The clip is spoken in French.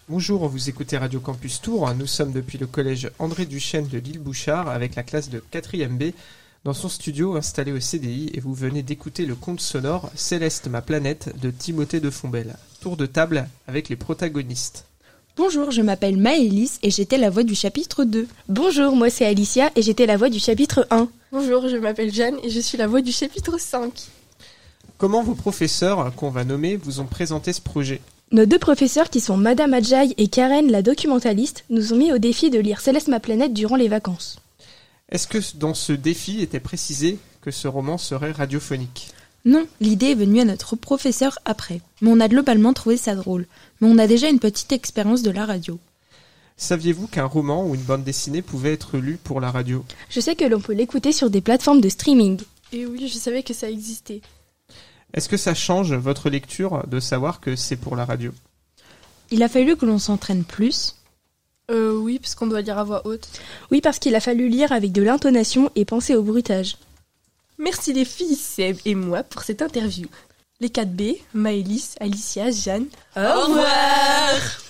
Bonjour, vous écoutez Radio Campus Tours. Nous sommes depuis le collège André Duchesne de l'île Bouchard avec la classe de 4e B dans son studio installé au CDI et vous venez d'écouter le conte sonore Céleste ma planète de Timothée de Fombelle. Tour de table avec les protagonistes. Bonjour, je m'appelle Maëlys et j'étais la voix du chapitre 2. Bonjour, moi c'est Alicia et j'étais la voix du chapitre 1. Bonjour, je m'appelle Jeanne et je suis la voix du chapitre 5. Comment vos professeurs, qu'on va nommer, vous ont présenté ce projet ? Nos deux professeurs qui sont Madame Adjaï et Karen la documentaliste nous ont mis au défi de lire Céleste ma planète durant les vacances. Est-ce que dans ce défi était précisé que ce roman serait radiophonique ? Non, l'idée est venue à notre professeur après. Mais on a globalement trouvé ça drôle. Mais on a déjà une petite expérience de la radio. Saviez-vous qu'un roman ou une bande dessinée pouvait être lu pour la radio ? Je sais que l'on peut l'écouter sur des plateformes de streaming. Et oui, je savais que ça existait. Est-ce que ça change votre lecture de savoir que c'est pour la radio ? Il a fallu que l'on s'entraîne plus. Oui, parce qu'on doit lire à voix haute. Oui, parce qu'il a fallu lire avec de l'intonation et penser au bruitage. Merci les filles, Seb et moi pour cette interview. Les 4B, Maëlys, Alicia, Jeanne. Au revoir.